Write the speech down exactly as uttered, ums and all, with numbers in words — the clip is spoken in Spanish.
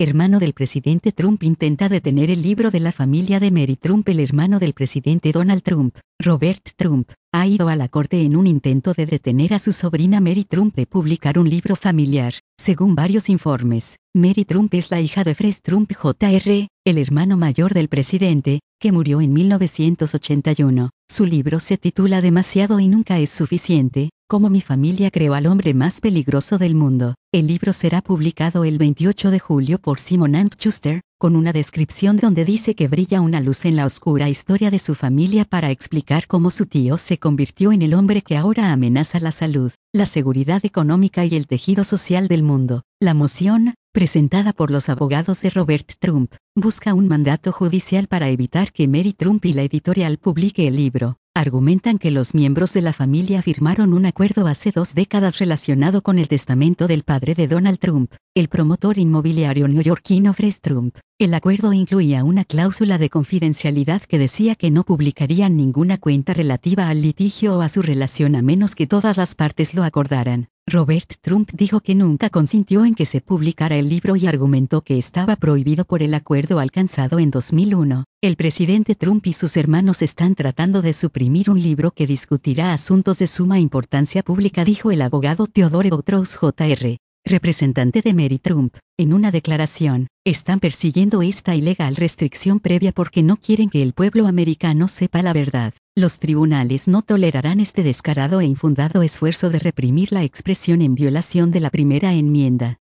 hermano del presidente Trump, intenta detener el libro de la familia de Mary Trump. El hermano del presidente Donald Trump, Robert Trump, ha ido a la corte en un intento de detener a su sobrina Mary Trump de publicar un libro familiar. Según varios informes, Mary Trump es la hija de Fred Trump junior, el hermano mayor del presidente, que murió en mil novecientos ochenta y uno. Su libro se titula Demasiado y nunca es suficiente, cómo mi familia creó al hombre más peligroso del mundo. El libro será publicado el veintiocho de julio por Simon and Schuster, con una descripción donde dice que brilla una luz en la oscura historia de su familia para explicar cómo su tío se convirtió en el hombre que ahora amenaza la salud, la seguridad económica y el tejido social del mundo. La moción, presentada por los abogados de Robert Trump, busca un mandato judicial para evitar que Mary Trump y la editorial publique el libro. Argumentan que los miembros de la familia firmaron un acuerdo hace dos décadas relacionado con el testamento del padre de Donald Trump, el promotor inmobiliario neoyorquino Fred Trump. El acuerdo incluía una cláusula de confidencialidad que decía que no publicarían ninguna cuenta relativa al litigio o a su relación a menos que todas las partes lo acordaran. Robert Trump dijo que nunca consintió en que se publicara el libro y argumentó que estaba prohibido por el acuerdo alcanzado en dos mil uno. El presidente Trump y sus hermanos están tratando de suprimir un libro que discutirá asuntos de suma importancia pública, dijo el abogado Theodore Boutros junior, representante de Mary Trump, en una declaración. Están persiguiendo esta ilegal restricción previa porque no quieren que el pueblo americano sepa la verdad. Los tribunales no tolerarán este descarado e infundado esfuerzo de reprimir la expresión en violación de la primera enmienda.